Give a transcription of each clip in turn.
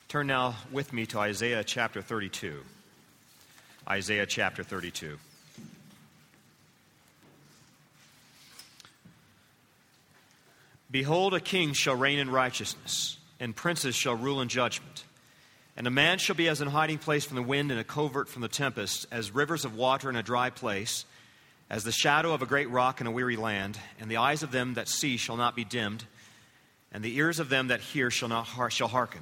Turn now with me to Isaiah chapter 32. Isaiah chapter 32. Behold, a king shall reign in righteousness, and princes shall rule in judgment. And a man shall be as an hiding place from the wind and a covert from the tempest, as rivers of water in a dry place, as the shadow of a great rock in a weary land. And the eyes of them that see shall not be dimmed, and the ears of them that hear shall hearken.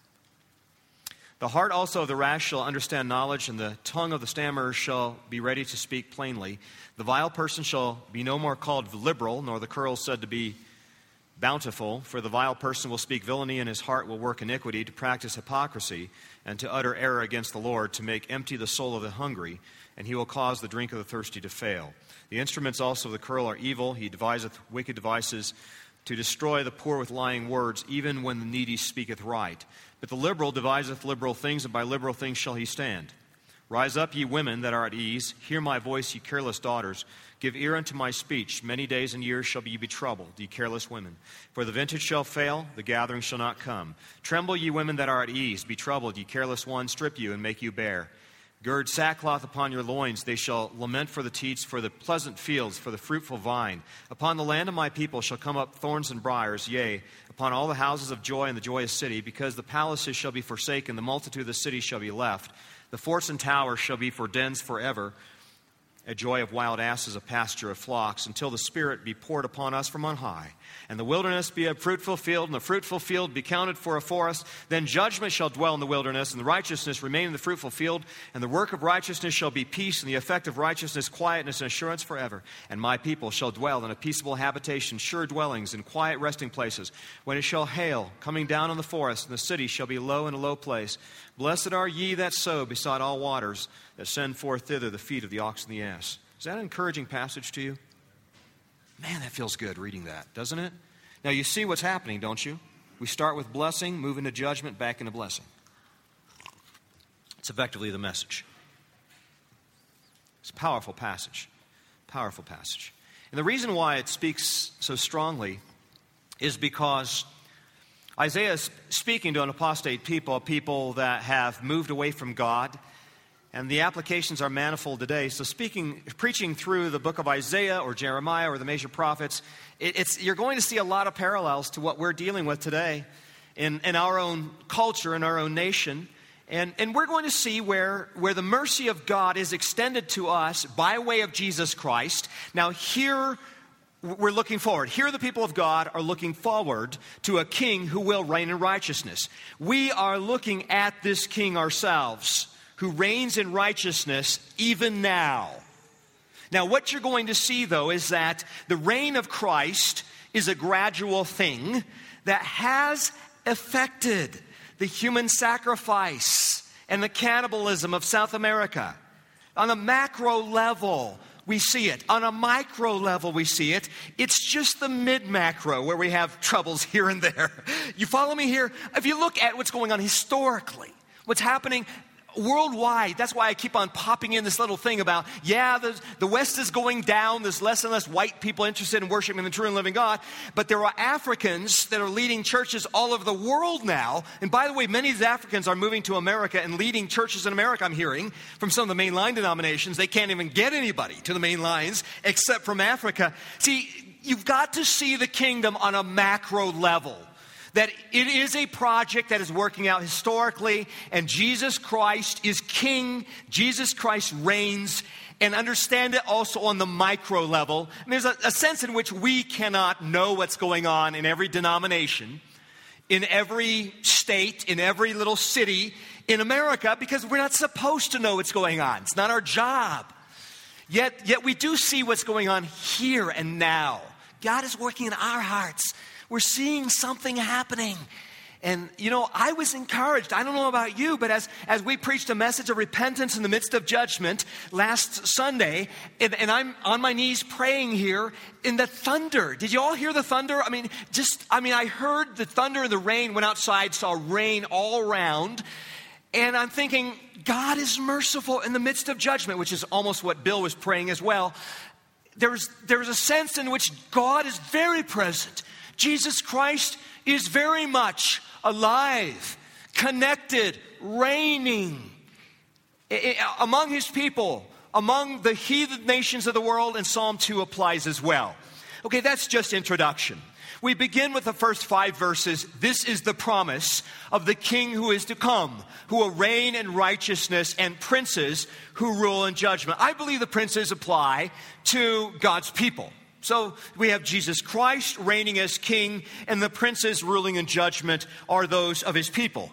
The heart also of the rash shall understand knowledge, and the tongue of the stammerer shall be ready to speak plainly. The vile person shall be no more called liberal, nor the curl said to be bountiful, for the vile person will speak villainy, and his heart will work iniquity, to practice hypocrisy, and to utter error against the Lord, to make empty the soul of the hungry, and he will cause the drink of the thirsty to fail. The instruments also of the curl are evil. He deviseth wicked devices to destroy the poor with lying words, even when the needy speaketh right. But the liberal deviseth liberal things, and by liberal things shall he stand. Rise up, ye women that are at ease. Hear my voice, ye careless daughters. Give ear unto my speech. Many days and years shall ye be troubled, ye careless women. For the vintage shall fail, the gathering shall not come. Tremble, ye women that are at ease. Be troubled, ye careless ones. Strip you and make you bare. Gird sackcloth upon your loins. They shall lament for the teats, for the pleasant fields, for the fruitful vine. Upon the land of my people shall come up thorns and briars, yea, upon all the houses of joy and the joyous city, because the palaces shall be forsaken, the multitude of the cities shall be left. The forts and towers shall be for dens forever, a joy of wild asses, a pasture of flocks, until the Spirit be poured upon us from on high, and the wilderness be a fruitful field, and the fruitful field be counted for a forest. Then judgment shall dwell in the wilderness, and the righteousness remain in the fruitful field, and the work of righteousness shall be peace, and the effect of righteousness quietness and assurance forever. And my people shall dwell in a peaceable habitation, sure dwellings, in quiet resting places. When it shall hail, coming down on the forest, and the city shall be low in a low place. Blessed are ye that sow beside all waters, that send forth thither the feet of the ox and the ass. Is that an encouraging passage to you? Man, that feels good reading that, doesn't it? Now you see what's happening, don't you? We start with blessing, move into judgment, back into blessing. It's effectively the message. It's a powerful passage. Powerful passage. And the reason why it speaks so strongly is because Isaiah is speaking to an apostate people, a people that have moved away from God, and the applications are manifold today. So preaching through the book of Isaiah or Jeremiah or the major prophets, you're going to see a lot of parallels to what we're dealing with today in our own culture, in our own nation. And we're going to see where the mercy of God is extended to us by way of Jesus Christ. Now here, we're looking forward. Here the people of God are looking forward to a king who will reign in righteousness. We are looking at this king ourselves, who reigns in righteousness even now. Now, what you're going to see, though, is that the reign of Christ is a gradual thing that has affected the human sacrifice and the cannibalism of South America. On a macro level, we see it. On a micro level, we see it. It's just the mid-macro where we have troubles here and there. You follow me here? If you look at what's going on historically, what's happening worldwide, that's why I keep on popping in this little thing about, the West is going down. There's less and less white people interested in worshiping the true and living God. But there are Africans that are leading churches all over the world now. And by the way, many of these Africans are moving to America and leading churches in America, I'm hearing, from some of the mainline denominations. They can't even get anybody to the main lines except from Africa. See, you've got to see the kingdom on a macro level. That it is a project that is working out historically, and Jesus Christ is king, Jesus Christ reigns, and understand it also on the micro level. And there's a sense in which we cannot know what's going on in every denomination, in every state, in every little city in America, because we're not supposed to know what's going on. It's not our job. Yet we do see what's going on here and now. God is working in our hearts. We're seeing something happening. And, I was encouraged. I don't know about you, but as we preached a message of repentance in the midst of judgment last Sunday, and I'm on my knees praying here in the thunder. Did you all hear the thunder? I heard the thunder and the rain, went outside, saw rain all around. And I'm thinking, God is merciful in the midst of judgment, which is almost what Bill was praying as well. There's a sense in which God is very present. Jesus Christ is very much alive. connected, reigning among his people, among the heathen nations of the world, and Psalm 2 applies as well. Okay, that's just introduction. We begin with the first 5 verses. This is the promise of the king who is to come, who will reign in righteousness, and princes who rule in judgment. I believe the princes apply to God's people. So we have Jesus Christ reigning as king, and the princes ruling in judgment are those of his people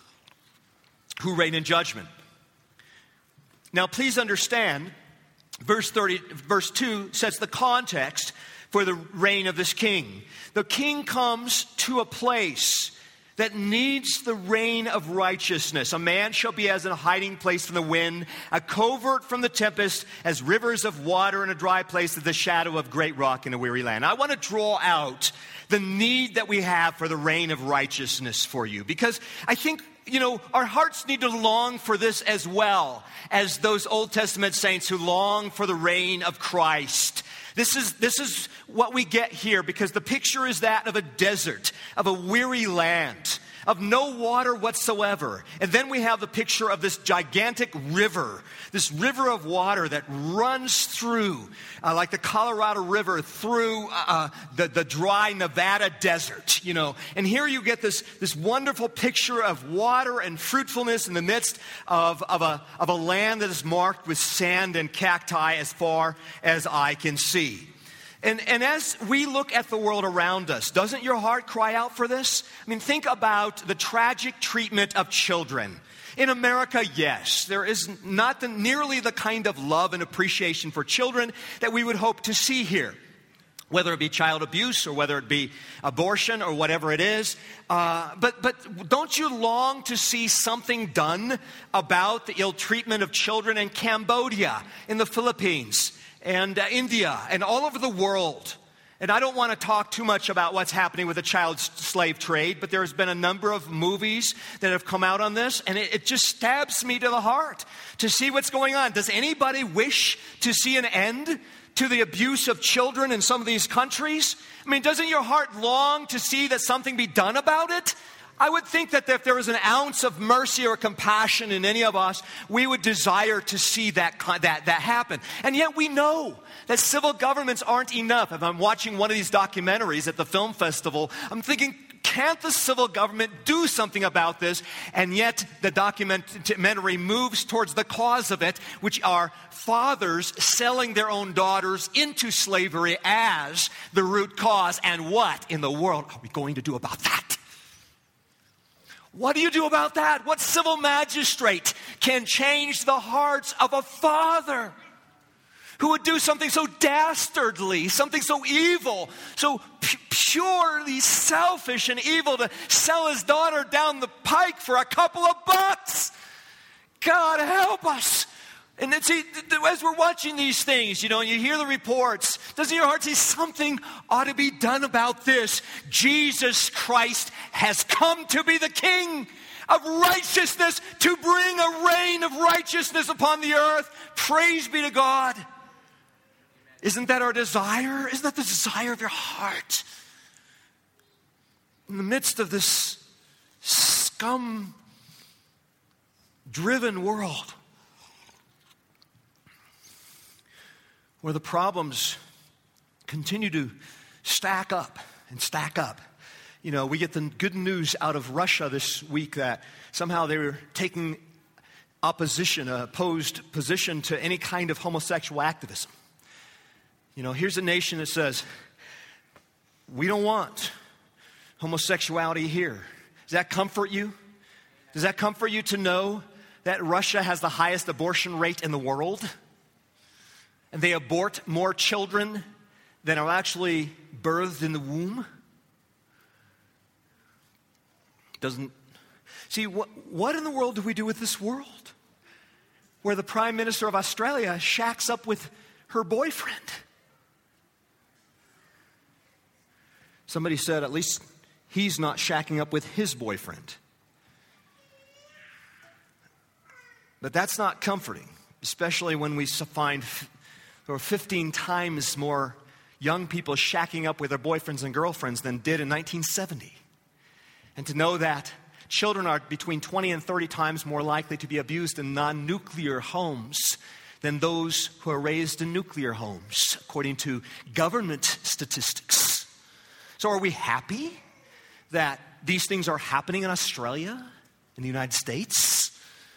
who reign in judgment. Now please understand, verse 2 sets the context for the reign of this king. The king comes to a place that needs the reign of righteousness. A man shall be as in a hiding place from the wind, a covert from the tempest, as rivers of water in a dry place, at the shadow of great rock in a weary land. I want to draw out the need that we have for the reign of righteousness for you, because I think, our hearts need to long for this as well as those Old Testament saints who long for the reign of Christ. This is what we get here, because the picture is that of a desert, of a weary land, of no water whatsoever. And then we have the picture of this gigantic river, this river of water that runs through, like the Colorado River, through the dry Nevada desert, And here you get this wonderful picture of water and fruitfulness in the midst of a land that is marked with sand and cacti as far as eye can see. And as we look at the world around us, doesn't your heart cry out for this? I mean, think about the tragic treatment of children. In America, yes, there is not nearly the kind of love and appreciation for children that we would hope to see here. Whether it be child abuse or whether it be abortion or whatever it is. But don't you long to see something done about the ill treatment of children in Cambodia, in the Philippines, and India, and all over the world? And I don't want to talk too much about what's happening with the child slave trade, but there's been a number of movies that have come out on this, and it just stabs me to the heart to see what's going on. Does anybody wish to see an end to the abuse of children in some of these countries? I mean, doesn't your heart long to see that something be done about it? I would think that if there was an ounce of mercy or compassion in any of us, we would desire to see that happen. And yet we know that civil governments aren't enough. If I'm watching one of these documentaries at the film festival, I'm thinking, can't the civil government do something about this? And yet the documentary moves towards the cause of it, which are fathers selling their own daughters into slavery as the root cause. And what in the world are we going to do about that? What do you do about that? What civil magistrate can change the hearts of a father who would do something so dastardly, something so evil, so purely selfish and evil, to sell his daughter down the pike for a couple of bucks? God help us. And then see, as we're watching these things, and you hear the reports, doesn't your heart say something ought to be done about this? Jesus Christ has come to be the King of righteousness, to bring a reign of righteousness upon the earth. Praise be to God. Isn't that our desire? Isn't that the desire of your heart? In the midst of this scum-driven world, where the problems continue to stack up and stack up. We get the good news out of Russia this week that somehow they were taking opposed position to any kind of homosexual activism. Here's a nation that says, we don't want homosexuality here. Does that comfort you? Does that comfort you to know that Russia has the highest abortion rate in the world? And they abort more children than are actually birthed in the womb? What in the world do we do with this world where the Prime Minister of Australia shacks up with her boyfriend? Somebody said at least he's not shacking up with his boyfriend. But that's not comforting, especially when we find there were 15 times more young people shacking up with their boyfriends and girlfriends than did in 1970. And to know that children are between 20 and 30 times more likely to be abused in non-nuclear homes than those who are raised in nuclear homes, according to government statistics. So are we happy that these things are happening in Australia, in the United States?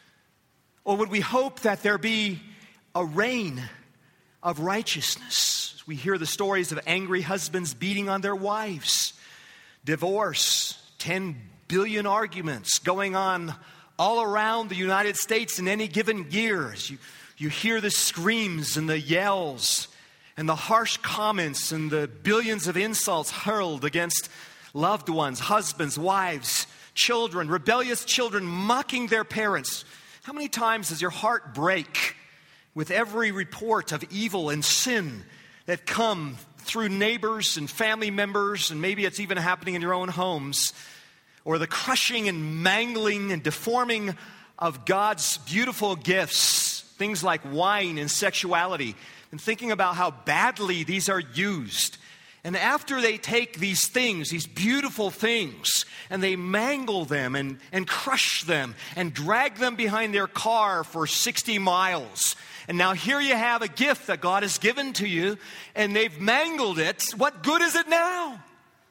Or would we hope that there be a reign of righteousness? We hear the stories of angry husbands beating on their wives, divorce, 10 billion arguments going on all around the United States in any given year. You hear the screams and the yells and the harsh comments and the billions of insults hurled against loved ones, husbands, wives, children, rebellious children mocking their parents. How many times does your heart break with every report of evil and sin that come through neighbors and family members, and maybe it's even happening in your own homes, or the crushing and mangling and deforming of God's beautiful gifts, things like wine and sexuality, and thinking about how badly these are used. And after they take these things, these beautiful things, and they mangle them and crush them and drag them behind their car for 60 miles. And now here you have a gift that God has given to you, and they've mangled it. What good is it now?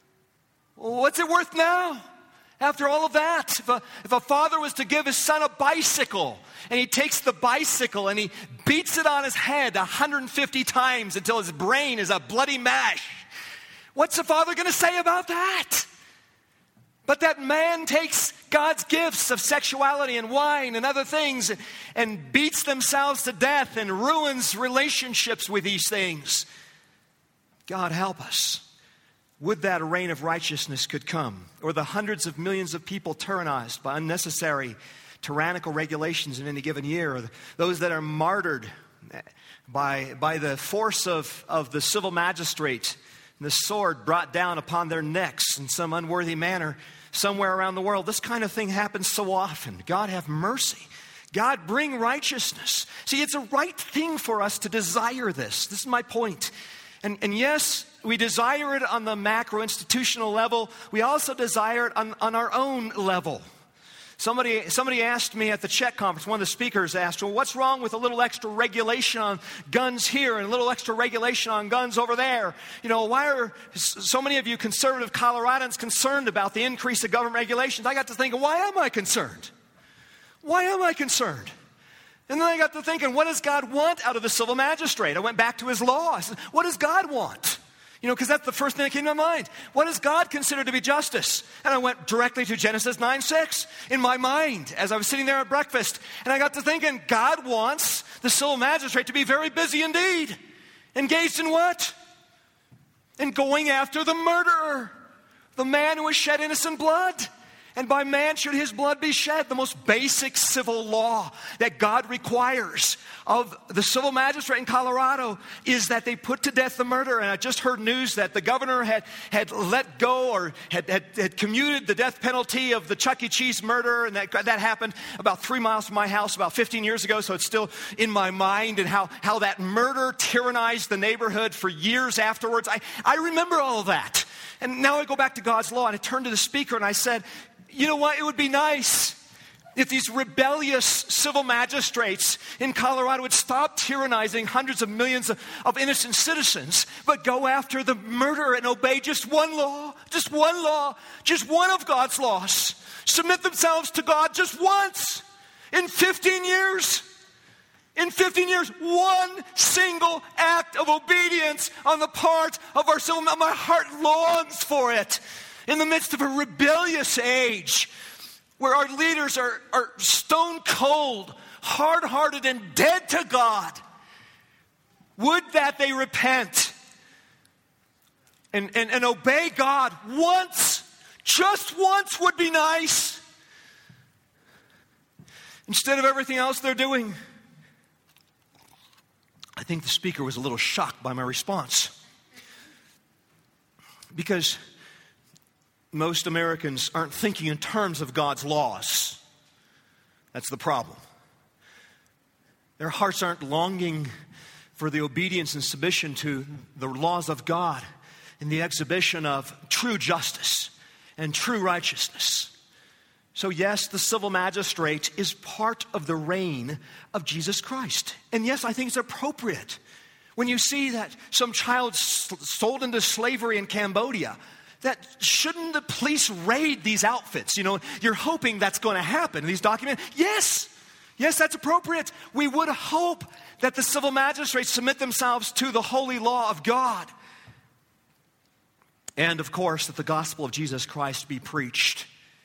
What's it worth now? After all of that, if a father was to give his son a bicycle, and he takes the bicycle and he beats it on his head 150 times until his brain is a bloody mash, what's the father going to say about that? But that man takes God's gifts of sexuality and wine and other things and beats themselves to death and ruins relationships with these things. God help us. Would that a reign of righteousness could come, or the hundreds of millions of people tyrannized by unnecessary tyrannical regulations in any given year, or those that are martyred by the force of the civil magistrate and the sword brought down upon their necks in some unworthy manner somewhere around the world. This kind of thing happens so often. God have mercy. God bring righteousness. See, it's a right thing for us to desire this. This is my point. And yes, we desire it on the macro institutional level. We also desire it on our own level. Somebody asked me at the Czech conference, one of the speakers asked, well, what's wrong with a little extra regulation on guns here and a little extra regulation on guns over there? You know, why are so many of you conservative Coloradans concerned about the increase of government regulations? I got to thinking, why am I concerned? Why am I concerned? And then I got to thinking, what does God want out of the civil magistrate? I went back to his law. I said, what does God want? You know, because that's the first thing that came to my mind. What does God consider to be justice? And I went directly to Genesis 9:6 in my mind as I was sitting there at breakfast. And I got to thinking, God wants the civil magistrate to be very busy indeed. Engaged in what? In going after the murderer, the man who has shed innocent blood. And by man should his blood be shed. The most basic civil law that God requires of the civil magistrate in Colorado is that they put to death the murderer. And I just heard news that the governor had let go or had commuted the death penalty of the Chuck E. Cheese murderer. And that happened about 3 miles from my house about 15 years ago. So it's still in my mind, and how that murder tyrannized the neighborhood for years afterwards. I remember all of that. And now I go back to God's law, and I turned to the speaker and I said, you know what? It would be nice if these rebellious civil magistrates in Colorado would stop tyrannizing hundreds of millions of innocent citizens, but go after the murderer and obey just one law, just one of God's laws. Submit themselves to God just once in 15 years. In 15 years, one single act of obedience on the part of our civil. My heart longs for it. In the midst of a rebellious age where our leaders are stone cold, hard-hearted, and dead to God, would that they repent and obey God once, just once would be nice, instead of everything else they're doing. I think the speaker was a little shocked by my response, because most Americans aren't thinking in terms of God's laws. That's the problem. Their hearts aren't longing for the obedience and submission to the laws of God in the exhibition of true justice and true righteousness. So yes, the civil magistrate is part of the reign of Jesus Christ. And yes, I think it's appropriate. When you see that some child sold into slavery in Cambodia, that shouldn't the police raid these outfits? You know, you're hoping that's going to happen. These documents, yes, that's appropriate. We would hope that the civil magistrates submit themselves to the holy law of God. And of course, that the gospel of Jesus Christ be preached.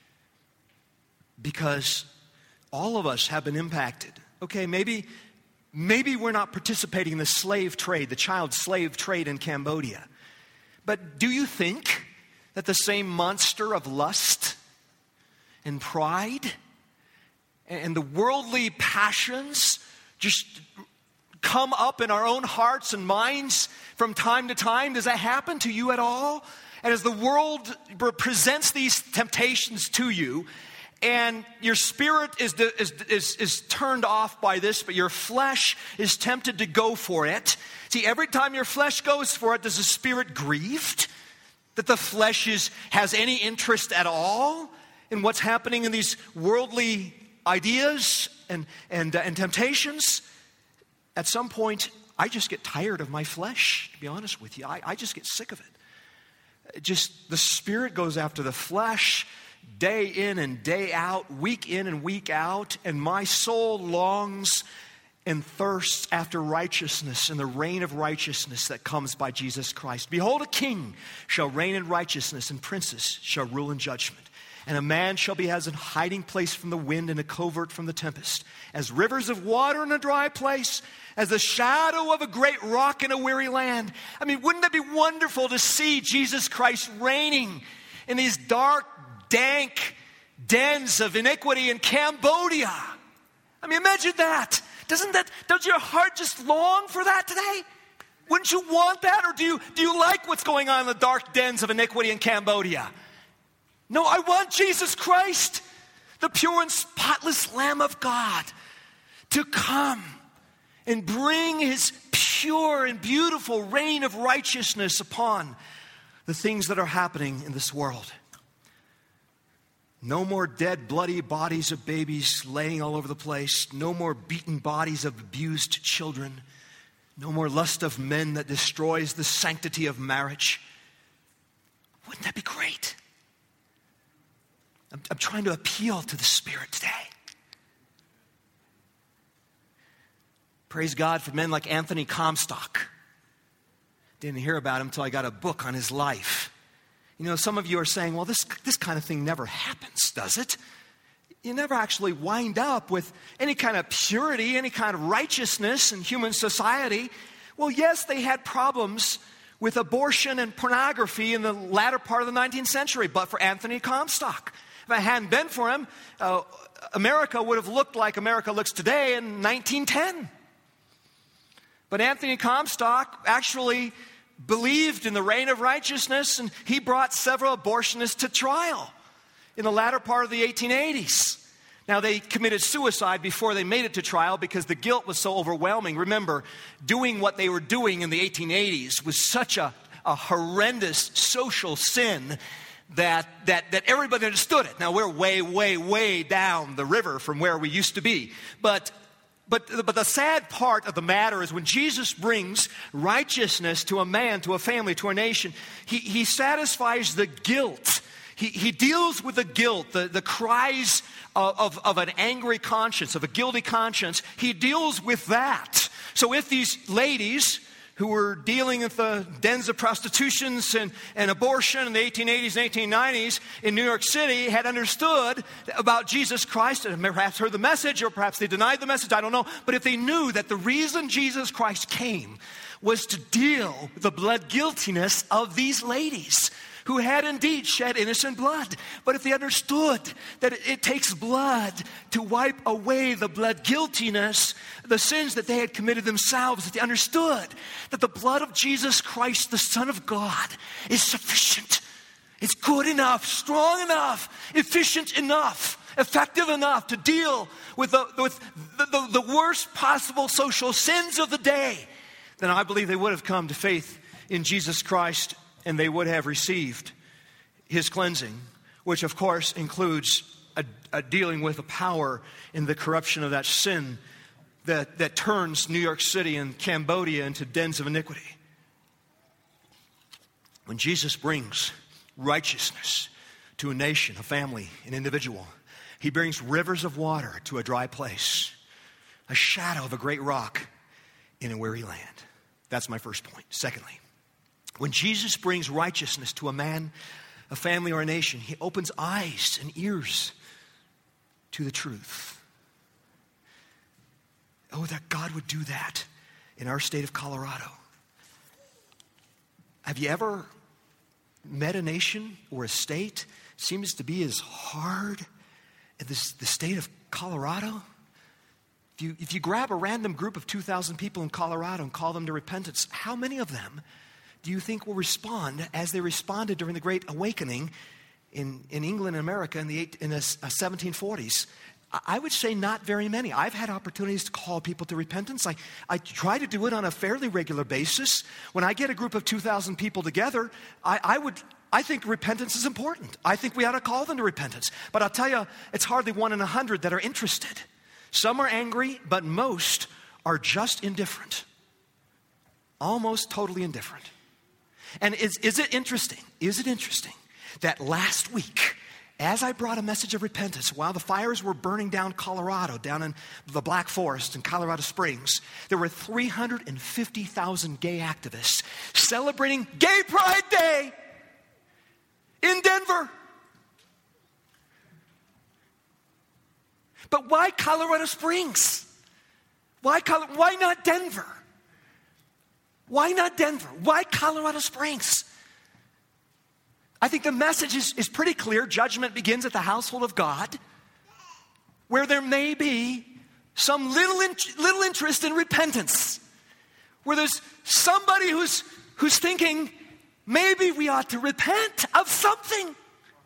Because all of us have been impacted. Okay, maybe we're not participating in the slave trade, the child slave trade in Cambodia. But do you think that the same monster of lust and pride and the worldly passions just come up in our own hearts and minds from time to time? Does that happen to you at all? And as the world presents these temptations to you, and your spirit is turned off by this, but your flesh is tempted to go for it. See, every time your flesh goes for it, does the spirit grieved? That the flesh has any interest at all in what's happening in these worldly ideas and temptations? At some point, I just get tired of my flesh, to be honest with you. I just get sick of it. Just the spirit goes after the flesh, day in and day out, week in and week out, and my soul longs and thirsts after righteousness and the reign of righteousness that comes by Jesus Christ. Behold, a king shall reign in righteousness, and princes shall rule in judgment. And a man shall be as a hiding place from the wind and a covert from the tempest, as rivers of water in a dry place, as the shadow of a great rock in a weary land. I mean, wouldn't that be wonderful to see Jesus Christ reigning in these dark, dank dens of iniquity in Cambodia? I mean, imagine that. Don't your heart just long for that today? Wouldn't you want that? Or do you like what's going on in the dark dens of iniquity in Cambodia? No, I want Jesus Christ, the pure and spotless Lamb of God, to come and bring his pure and beautiful reign of righteousness upon the things that are happening in this world. No more dead, bloody bodies of babies laying all over the place. No more beaten bodies of abused children. No more lust of men that destroys the sanctity of marriage. Wouldn't that be great? I'm trying to appeal to the Spirit today. Praise God for men like Anthony Comstock. Didn't hear about him until I got a book on his life. You know, some of you are saying, well, this kind of thing never happens, does it? You never actually wind up with any kind of purity, any kind of righteousness in human society. Well, yes, they had problems with abortion and pornography in the latter part of the 19th century, but for Anthony Comstock, if it hadn't been for him, America would have looked like America looks today in 1910. But Anthony Comstock actually believed in the reign of righteousness, and he brought several abortionists to trial in the latter part of the 1880s. Now, they committed suicide before they made it to trial because the guilt was so overwhelming. Remember, doing what they were doing in the 1880s was such a horrendous social sin that everybody understood it. Now, we're way, way, way down the river from where we used to be. But the sad part of the matter is when Jesus brings righteousness to a man, to a family, to a nation, he satisfies the guilt. He deals with the guilt, the cries of an angry conscience, of a guilty conscience. He deals with that. So if these ladies who were dealing with the dens of prostitutions and abortion in the 1880s and 1890s in New York City had understood about Jesus Christ and perhaps heard the message, or perhaps they denied the message, I don't know. But if they knew that the reason Jesus Christ came was to deal with the blood guiltiness of these ladies who had indeed shed innocent blood. But if they understood that it takes blood to wipe away the blood guiltiness, the sins that they had committed themselves, if they understood that the blood of Jesus Christ, the Son of God, is sufficient. It's good enough, strong enough, efficient enough, effective enough to deal with the worst possible social sins of the day, then I believe they would have come to faith in Jesus Christ, and they would have received his cleansing, which of course includes dealing with the power and the corruption of that sin that turns New York City and Cambodia into dens of iniquity. When Jesus brings righteousness to a nation, a family, an individual, he brings rivers of water to a dry place, a shadow of a great rock in a weary land. That's my first point. Secondly, when Jesus brings righteousness to a man, a family, or a nation, he opens eyes and ears to the truth. Oh, that God would do that in our state of Colorado. Have you ever met a nation or a state seems to be as hard as the state of Colorado? If you grab a random group of 2,000 people in Colorado and call them to repentance, how many of them do you think will respond as they responded during the Great Awakening in England and America in the 1740s? I would say not very many. I've had opportunities to call people to repentance. I try to do it on a fairly regular basis. When I get a group of 2,000 people together, I think repentance is important. I think we ought to call them to repentance. But I'll tell you, it's hardly 1 in 100 that are interested. Some are angry, but most are just indifferent. Almost totally indifferent. And is it interesting? Is it interesting that last week, as I brought a message of repentance, while the fires were burning down Colorado, down in the Black Forest in Colorado Springs, there were 350,000 gay activists celebrating Gay Pride Day in Denver. But why Colorado Springs? Why not Denver? Why not Denver? Why Colorado Springs? I think the message is pretty clear. Judgment begins at the household of God, where there may be some little interest in repentance, where there's somebody who's thinking, maybe we ought to repent of something.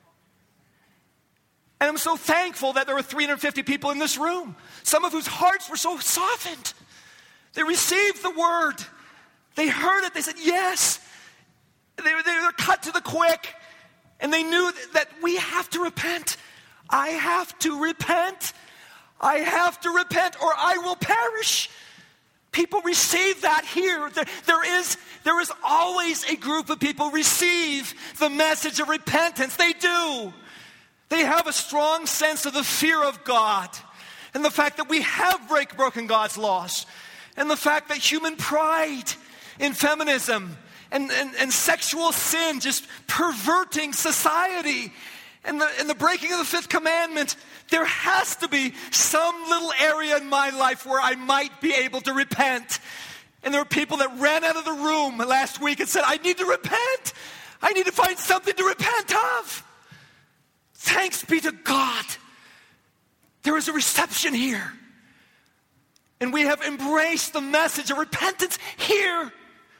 And I'm so thankful that there were 350 people in this room, some of whose hearts were so softened. They received the word. They heard it. They said, yes. They were cut to the quick. And they knew that we have to repent. I have to repent. I have to repent or I will perish. People receive that here. There is always a group of people receive the message of repentance. They do. They have a strong sense of the fear of God and the fact that we have broken God's laws and the fact that human pride in feminism and sexual sin just perverting society and the breaking of the fifth commandment, there has to be some little area in my life where I might be able to repent. And there were people that ran out of the room last week and said, I need to repent. I need to find something to repent of. Thanks be to God. There is a reception here. And we have embraced the message of repentance here.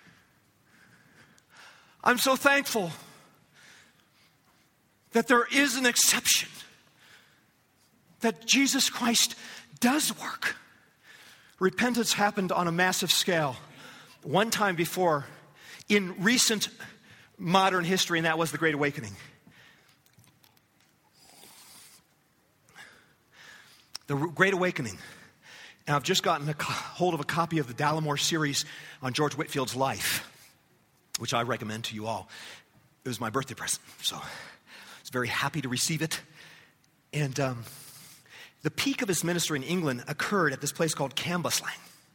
I'm so thankful that there is an exception, that Jesus Christ does work. Repentance happened on a massive scale one time before in recent modern history, and that was the Great Awakening. The Great Awakening. And I've just gotten a hold of a copy of the Dallimore series on George Whitefield's life, which I recommend to you all. It was my birthday present, so I was very happy to receive it. And the peak of his ministry in England occurred at this place called Cambuslang.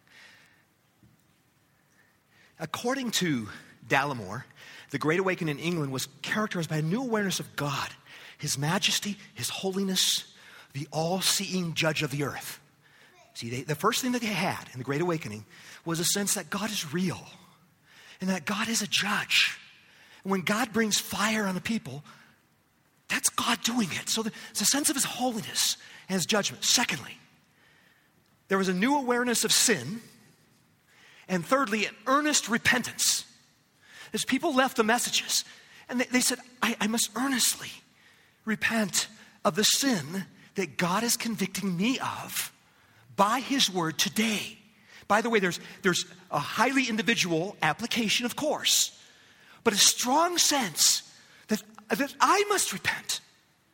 According to Dallimore, the Great Awakening in England was characterized by a new awareness of God, His majesty, His holiness, the all-seeing judge of the earth. See, the first thing that they had in the Great Awakening was a sense that God is real and that God is a judge. And when God brings fire on the people, that's God doing it. So it's a sense of His holiness and His judgment. Secondly, there was a new awareness of sin. And thirdly, an earnest repentance. As people left the messages, and they said, I must earnestly repent of the sin that God is convicting me of by His word today. By the way, there's a highly individual application, of course, but a strong sense that I must repent,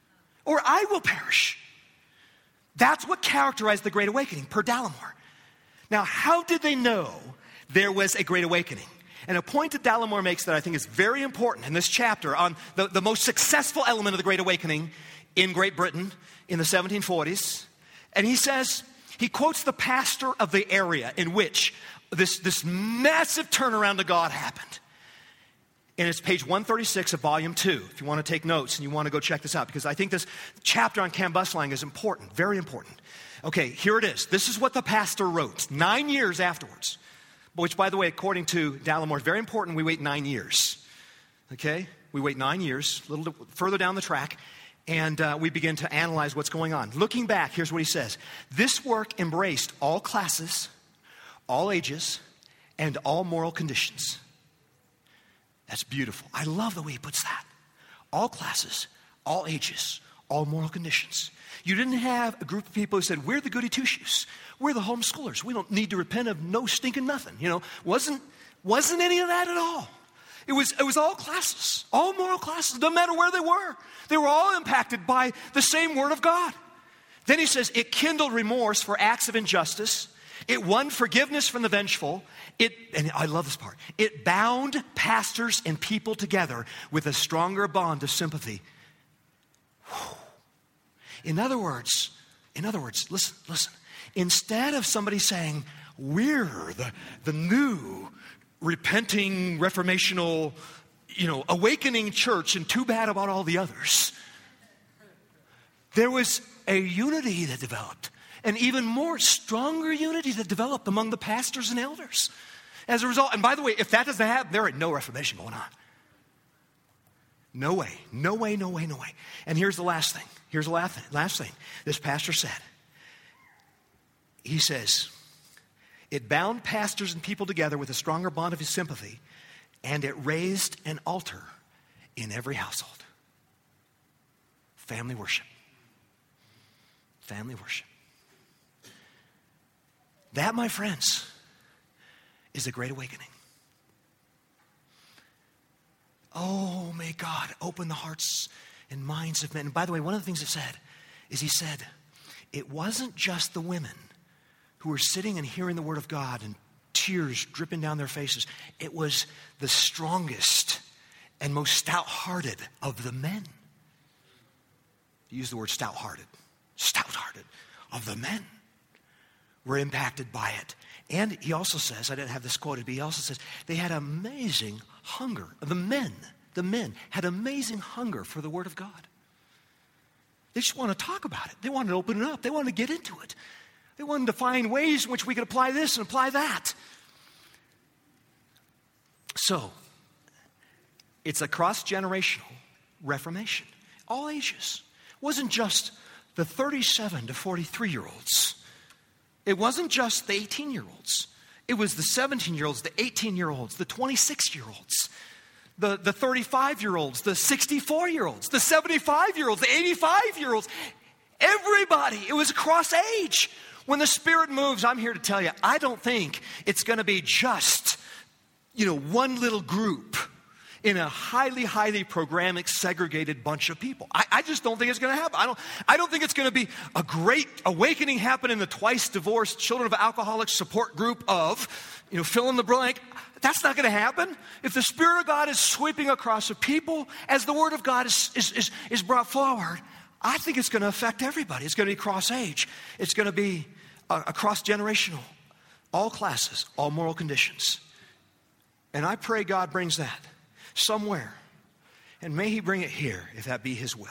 or I will perish. That's what characterized the Great Awakening, per Dallimore. Now, how did they know there was a Great Awakening? And a point that Dallimore makes that I think is very important in this chapter on the most successful element of the Great Awakening in Great Britain in the 1740s. And he says, he quotes the pastor of the area in which this massive turnaround to God happened. And it's page 136 of volume 2, if you want to take notes and you want to go check this out, because I think this chapter on combusting is important, very important. Okay, here it is. This is what the pastor wrote 9 years afterwards, which, by the way, according to Dallimore, is very important. We wait 9 years. Okay? We wait 9 years, a little further down the track, and we begin to analyze what's going on. Looking back, here's what he says. This work embraced all classes, all ages, and all moral conditions. That's beautiful. I love the way he puts that. All classes, all ages, all moral conditions. You didn't have a group of people who said, we're the goody two-shoes. We're the homeschoolers. We don't need to repent of no stinking nothing. You know, wasn't any of that at all. It was all classes, all moral classes, no matter where they were. They were all impacted by the same word of God. Then he says, it kindled remorse for acts of injustice. It won forgiveness from the vengeful. And I love this part. It bound pastors and people together with a stronger bond of sympathy. In other words, listen. Instead of somebody saying, we're the new repenting, reformational, awakening church and too bad about all the others, there was a unity that developed. An even more stronger unity that developed among the pastors and elders. As a result, and by the way, if that doesn't happen, there ain't no reformation going on. No way. And here's the last thing. Here's the last thing this pastor said. He says, it bound pastors and people together with a stronger bond of his sympathy, and it raised an altar in every household. Family worship. Family worship. That, my friends, is a great awakening. Oh, may God open the hearts and minds of men. And by the way, one of the things he said, it wasn't just the women who were sitting and hearing the word of God and tears dripping down their faces. It was the strongest and most stout-hearted of the men. He used the word stout-hearted of the men were impacted by it. And he also says, I didn't have this quoted, but he also says, they had amazing hunger. The men had amazing hunger for the word of God. They just want to talk about it. They wanted to open it up. They wanted to get into it. They wanted to find ways in which we could apply this and apply that. So, it's a cross-generational reformation. All ages. It wasn't just the 37 to 43-year-olds. It wasn't just the 18-year-olds. It was the 17-year-olds, the 18-year-olds, the 26-year-olds, the 35-year-olds, the 64-year-olds, the 75-year-olds, the 85-year-olds. Everybody. It was across age. When the Spirit moves, I'm here to tell you, I don't think it's going to be just, one little group in a highly, highly programmatic, segregated bunch of people. I just don't think it's going to happen. I don't think it's going to be a great awakening happen in the twice divorced children of alcoholics support group of, fill in the blank. That's not going to happen. If the Spirit of God is sweeping across a people as the Word of God is brought forward, I think it's going to affect everybody. It's going to be cross-age. It's going to be a cross-generational, all classes, all moral conditions. And I pray God brings that somewhere. And may He bring it here, if that be His will.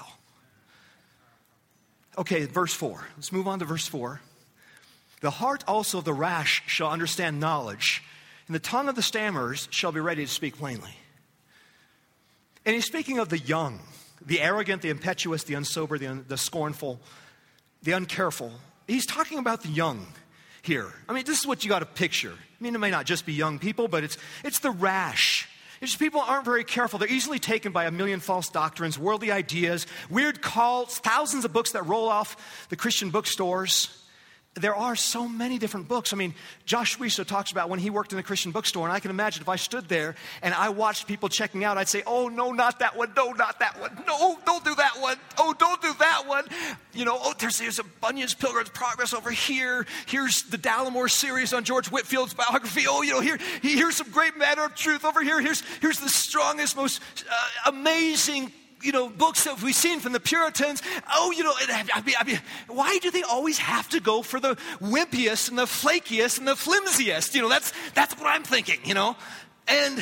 Okay, verse 4. Let's move on to verse 4. The heart also of the rash shall understand knowledge, and the tongue of the stammerers shall be ready to speak plainly. And he's speaking of the young, the arrogant, the impetuous, the unsober, the scornful, the uncareful. He's talking about the young here. I mean, this is what you got to picture. I mean, it may not just be young people, but it's the rash. It's just people aren't very careful. They're easily taken by a million false doctrines, worldly ideas, weird cults, thousands of books that roll off the Christian bookstores. there are so many different books. I mean, Josh Suiso talks about when he worked in a Christian bookstore, and I can imagine if I stood there and I watched people checking out, I'd say, oh, no, not that one. No, not that one. No, don't do that one. Oh, don't do that one. You know, oh, there's a Bunyan's Pilgrim's Progress over here. Here's the Dallimore series on George Whitfield's biography. Oh, you know, here's some great matter of truth over here. Here's the strongest, most amazing, you know, books that we've seen from the Puritans. Oh, you know, I mean, why do they always have to go for the wimpiest and the flakiest and the flimsiest? You know, that's what I'm thinking, you know. And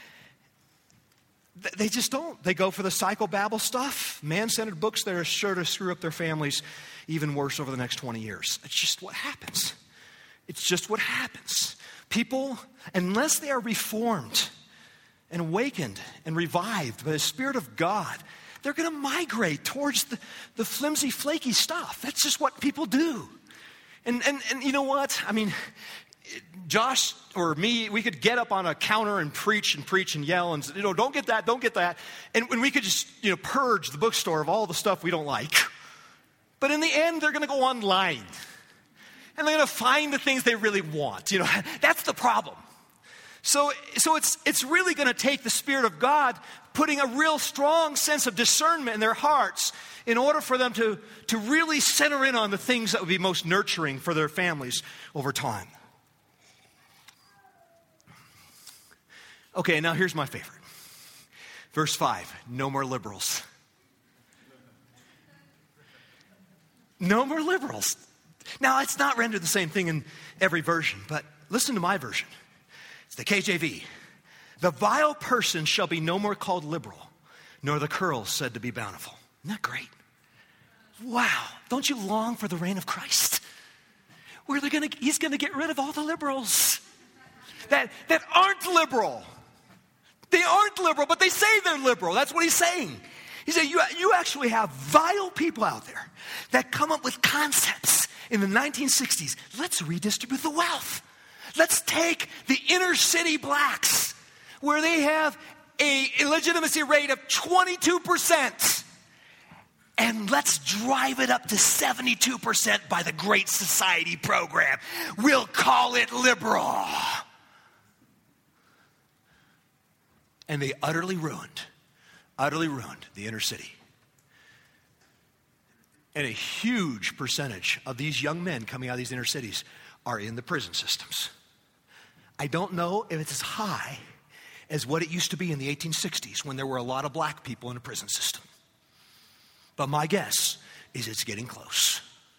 they just don't. They go for the psychobabble stuff, man-centered books that are sure to screw up their families even worse over the next 20 years. It's just what happens. It's just what happens. People, unless they are reformed and awakened and revived by the Spirit of God, they're going to migrate towards the flimsy, flaky stuff. That's just what people do. And you know what? I mean, Josh or me, we could get up on a counter and preach and yell and, you know, don't get that, don't get that. And we could just, you know, purge the bookstore of all the stuff we don't like. But in the end, they're going to go online. And they're going to find the things they really want. You know, that's the problem. So it's really going to take the Spirit of God putting a real strong sense of discernment in their hearts in order for them to really center in on the things that would be most nurturing for their families over time. Okay, now here's my favorite. Verse 5, no more liberals. No more liberals. Now, it's not rendered the same thing in every version, but listen to my version. It's the KJV. The vile person shall be no more called liberal, nor the curls said to be bountiful. Isn't that great? Wow. Don't you long for the reign of Christ? Where he's going to get rid of all the liberals that aren't liberal. They aren't liberal, but they say they're liberal. That's what he's saying. He said, you actually have vile people out there that come up with concepts in the 1960s. Let's redistribute the wealth. Let's take the inner city blacks, where they have a illegitimacy rate of 22%, and let's drive it up to 72% by the Great Society program. We'll call it liberal. And they utterly ruined the inner city. And a huge percentage of these young men coming out of these inner cities are in the prison systems. I don't know if it's as high as what it used to be in the 1860s when there were a lot of black people in the prison system. But my guess is it's getting close.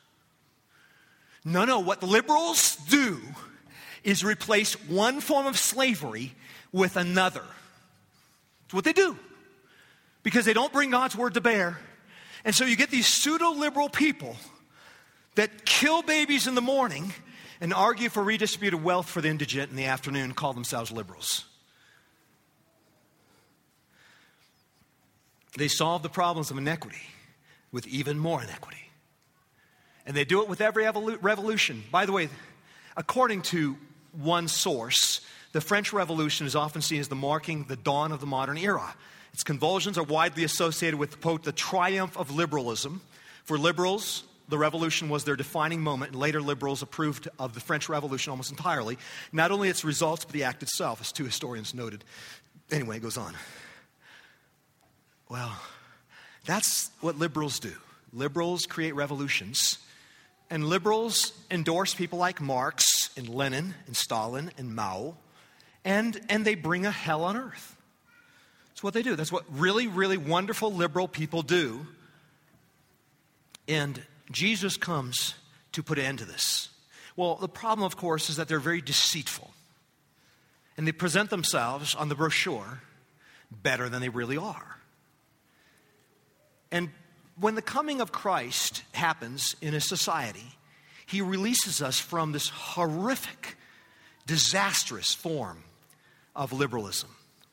No, what the liberals do is replace one form of slavery with another. It's what they do. Because they don't bring God's word to bear. And so you get these pseudo-liberal people that kill babies in the morning and argue for redistributed wealth for the indigent in the afternoon, call themselves liberals. They solve the problems of inequity with even more inequity. And they do it with every revolution. By the way, according to one source, the French Revolution is often seen as marking the dawn of the modern era. Its convulsions are widely associated with, quote, the triumph of liberalism. For liberals, the revolution was their defining moment, and later liberals approved of the French Revolution almost entirely. Not only its results, but the act itself, as two historians noted. Anyway, it goes on. Well, that's what liberals do. Liberals create revolutions, and liberals endorse people like Marx and Lenin and Stalin and Mao, and they bring a hell on earth. That's what they do. That's what really, really wonderful liberal people do. And Jesus comes to put an end to this. Well, the problem, of course, is that they're very deceitful. And they present themselves on the brochure better than they really are. And when the coming of Christ happens in a society, he releases us from this horrific, disastrous form of liberalism.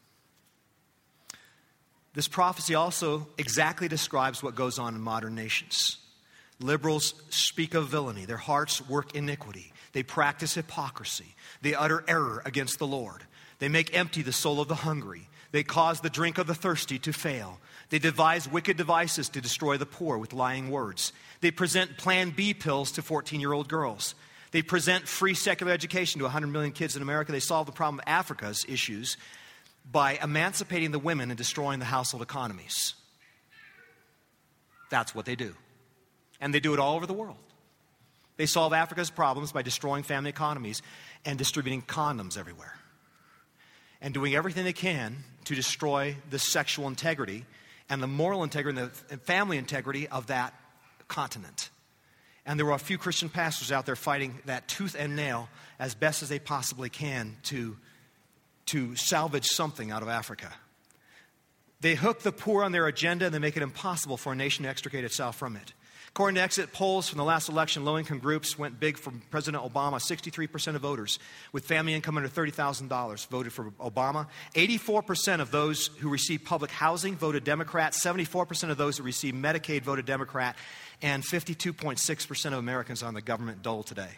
This prophecy also exactly describes what goes on in modern nations. Liberals speak of villainy. Their hearts work iniquity. They practice hypocrisy. They utter error against the Lord. They make empty the soul of the hungry. They cause the drink of the thirsty to fail. They devise wicked devices to destroy the poor with lying words. They present Plan B pills to 14-year-old girls. They present free secular education to 100 million kids in America. They solve the problem of Africa's issues by emancipating the women and destroying the household economies. That's what they do. And they do it all over the world. They solve Africa's problems by destroying family economies and distributing condoms everywhere. And doing everything they can to destroy the sexual integrity and the moral integrity and the family integrity of that continent. And there are a few Christian pastors out there fighting that tooth and nail as best as they possibly can to salvage something out of Africa. They hook the poor on their agenda and they make it impossible for a nation to extricate itself from it. According to exit polls from the last election, low-income groups went big for President Obama. 63% of voters with family income under $30,000 voted for Obama. 84% of those who received public housing voted Democrat. 74% of those who received Medicaid voted Democrat. And 52.6% of Americans are on the government dole today.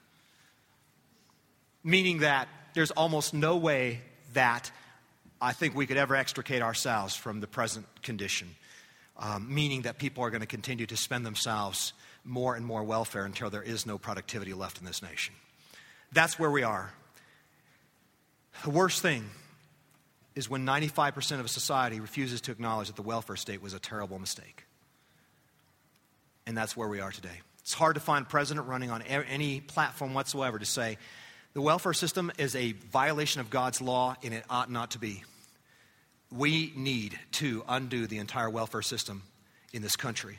Meaning that there's almost no way that I think we could ever extricate ourselves from the present condition. Meaning that people are going to continue to spend themselves more and more welfare until there is no productivity left in this nation. That's where we are. The worst thing is when 95% of society refuses to acknowledge that the welfare state was a terrible mistake. And that's where we are today. It's hard to find a president running on any platform whatsoever to say the welfare system is a violation of God's law and it ought not to be. We need to undo the entire welfare system in this country.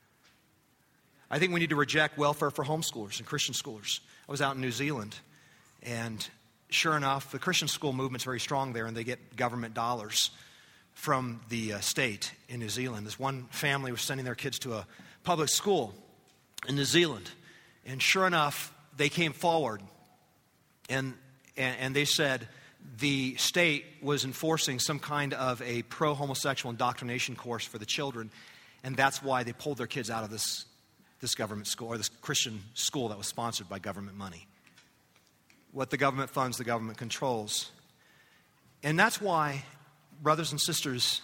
I think we need to reject welfare for homeschoolers and Christian schoolers. I was out in New Zealand, and sure enough, the Christian school movement's very strong there, and they get government dollars from the state in New Zealand. This one family was sending their kids to a public school in New Zealand, and sure enough, they came forward, and they said, the state was enforcing some kind of a pro-homosexual indoctrination course for the children, and that's why they pulled their kids out of this government school, or this Christian school that was sponsored by government money. What the government funds, the government controls. And that's why, brothers and sisters,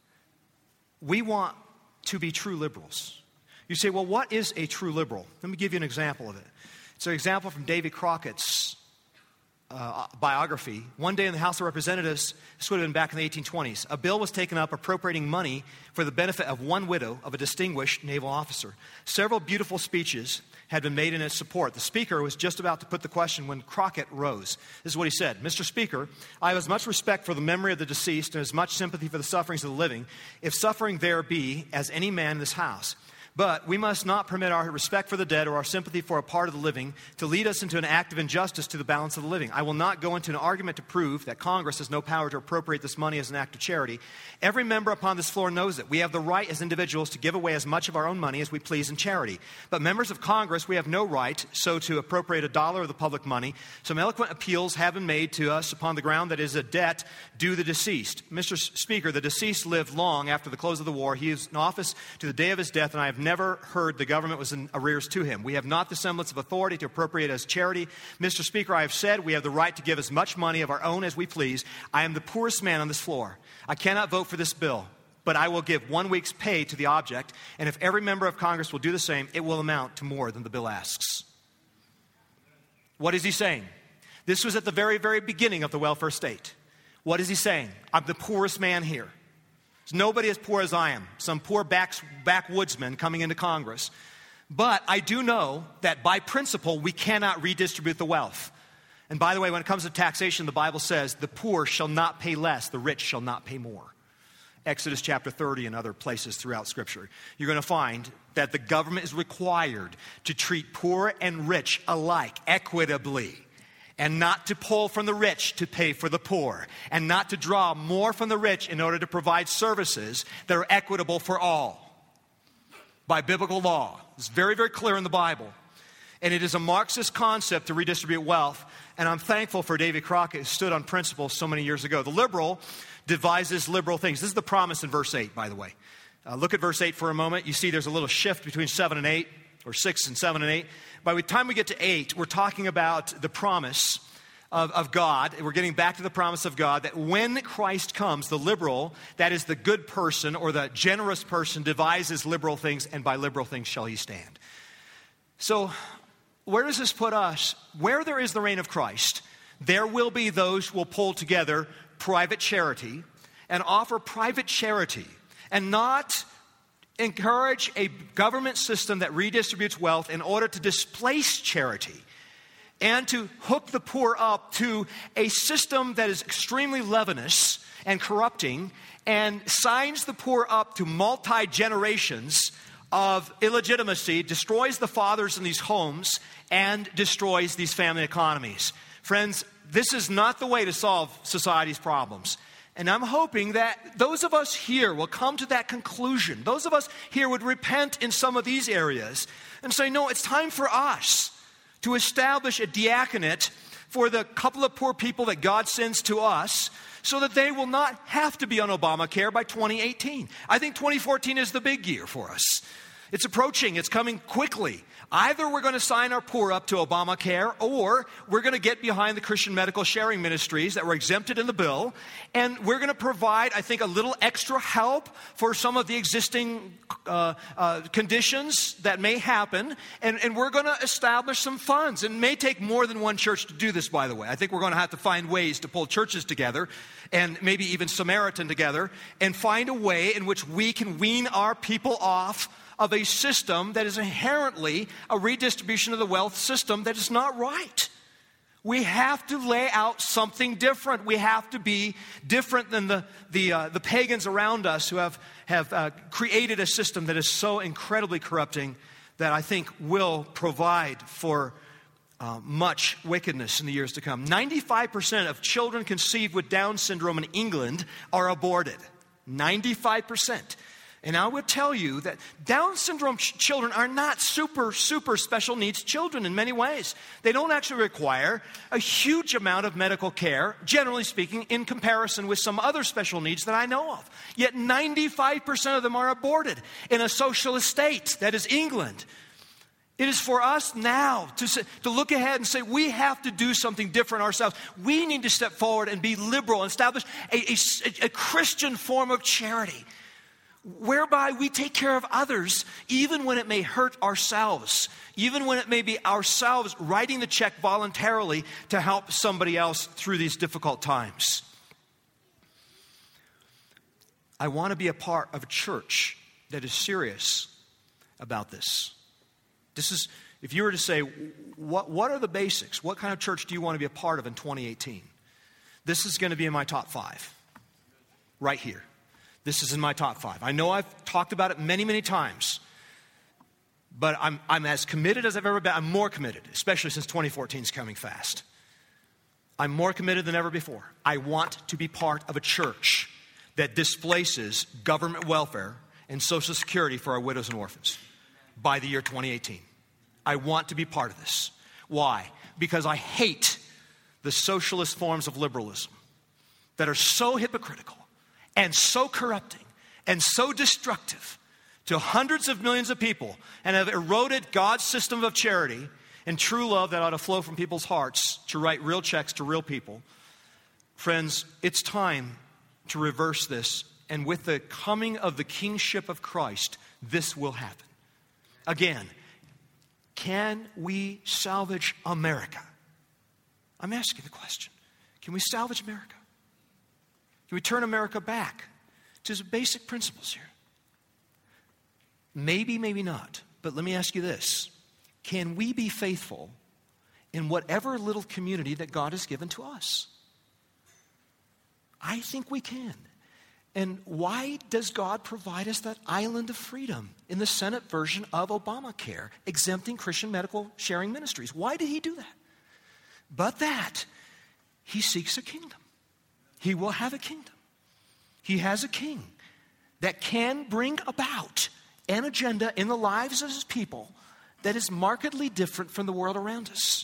we want to be true liberals. You say, well, what is a true liberal? Let me give you an example of it. It's an example from Davy Crockett's biography. One day in the House of Representatives, this would have been back in the 1820s, a bill was taken up appropriating money for the benefit of one widow of a distinguished naval officer. Several beautiful speeches had been made in its support. The Speaker was just about to put the question when Crockett rose. This is what he said: Mr. Speaker, I have as much respect for the memory of the deceased and as much sympathy for the sufferings of the living, if suffering there be, as any man in this House. But we must not permit our respect for the dead or our sympathy for a part of the living to lead us into an act of injustice to the balance of the living. I will not go into an argument to prove that Congress has no power to appropriate this money as an act of charity. Every member upon this floor knows it. We have the right as individuals to give away as much of our own money as we please in charity. But members of Congress, we have no right so to appropriate $1 of the public money. Some eloquent appeals have been made to us upon the ground that is a debt due the deceased. Mr. Speaker, the deceased lived long after the close of the war. He is in office to the day of his death, and I have never heard the government was in arrears to him. We have not the semblance of authority to appropriate as charity. Mr. Speaker, I have said we have the right to give as much money of our own as we please. I am the poorest man on this floor. I cannot vote for this bill, but I will give 1 week's pay to the object, and if every member of Congress will do the same, it will amount to more than the bill asks. What is he saying? This was at the very, very beginning of the welfare state. What is he saying? I'm the poorest man here. There's nobody as poor as I am, some poor backwoodsman coming into Congress. But I do know that by principle, we cannot redistribute the wealth. And by the way, when it comes to taxation, the Bible says, the poor shall not pay less, the rich shall not pay more. Exodus chapter 30 and other places throughout Scripture. You're going to find that the government is required to treat poor and rich alike, equitably. And not to pull from the rich to pay for the poor. And not to draw more from the rich in order to provide services that are equitable for all. By biblical law. It's very, very clear in the Bible. And it is a Marxist concept to redistribute wealth. And I'm thankful for Davy Crockett, who stood on principle so many years ago. The liberal devises liberal things. This is the promise in verse 8, by the way. Look at verse 8 for a moment. You see there's a little shift between 7 and 8. Or 6 and 7 and 8. By the time we get to 8, we're talking about the promise of God. We're getting back to the promise of God that when Christ comes, the liberal, that is the good person or the generous person, devises liberal things, and by liberal things shall he stand. So where does this put us? Where there is the reign of Christ, there will be those who will pull together private charity and offer private charity and not encourage a government system that redistributes wealth in order to displace charity and to hook the poor up to a system that is extremely leavenous and corrupting and signs the poor up to multi-generations of illegitimacy, destroys the fathers in these homes, and destroys these family economies. Friends, this is not the way to solve society's problems. And I'm hoping that those of us here will come to that conclusion. Those of us here would repent in some of these areas and say, no, it's time for us to establish a diaconate for the couple of poor people that God sends to us so that they will not have to be on Obamacare by 2018. I think 2014 is the big year for us. It's approaching. It's coming quickly. Either we're going to sign our poor up to Obamacare, or we're going to get behind the Christian medical sharing ministries that were exempted in the bill, and we're going to provide, I think, a little extra help for some of the existing conditions that may happen, and we're going to establish some funds. And it may take more than one church to do this, by the way. I think we're going to have to find ways to pull churches together, and maybe even Samaritan together, and find a way in which we can wean our people off of a system that is inherently a redistribution of the wealth system that is not right. We have to lay out something different. We have to be different than the pagans around us who have created a system that is so incredibly corrupting that I think will provide for much wickedness in the years to come. 95% of children conceived with Down syndrome in England are aborted. 95%. And I would tell you that Down syndrome children are not super special needs children in many ways. They don't actually require a huge amount of medical care, generally speaking, in comparison with some other special needs that I know of. Yet 95% of them are aborted in a socialist state, that is England. It is for us now to look ahead and say we have to do something different ourselves. We need to step forward and be liberal and establish a Christian form of charity, whereby we take care of others even when it may hurt ourselves, even when it may be ourselves writing the check voluntarily to help somebody else through these difficult times. I want to be a part of a church that is serious about this. This is, if you were to say, what are the basics? What kind of church do you want to be a part of in 2018? This is going to be in my top 5, right here. This is in my top 5. I know I've talked about it many, many times, but I'm as committed as I've ever been. I'm more committed, especially since 2014 is coming fast. I'm more committed than ever before. I want to be part of a church that displaces government welfare and Social Security for our widows and orphans by the year 2018. I want to be part of this. Why? Because I hate the socialist forms of liberalism that are so hypocritical and so corrupting and so destructive to hundreds of millions of people and have eroded God's system of charity and true love that ought to flow from people's hearts to write real checks to real people. Friends, it's time to reverse this, and with the coming of the kingship of Christ, this will happen. Again, can we salvage America? I'm asking the question. Can we salvage America? Can we turn America back to some basic principles here? Maybe, maybe not. But let me ask you this. Can we be faithful in whatever little community that God has given to us? I think we can. And why does God provide us that island of freedom in the Senate version of Obamacare, exempting Christian medical sharing ministries? Why did he do that? But that he seeks a kingdom. He will have a kingdom. He has a king that can bring about an agenda in the lives of his people that is markedly different from the world around us.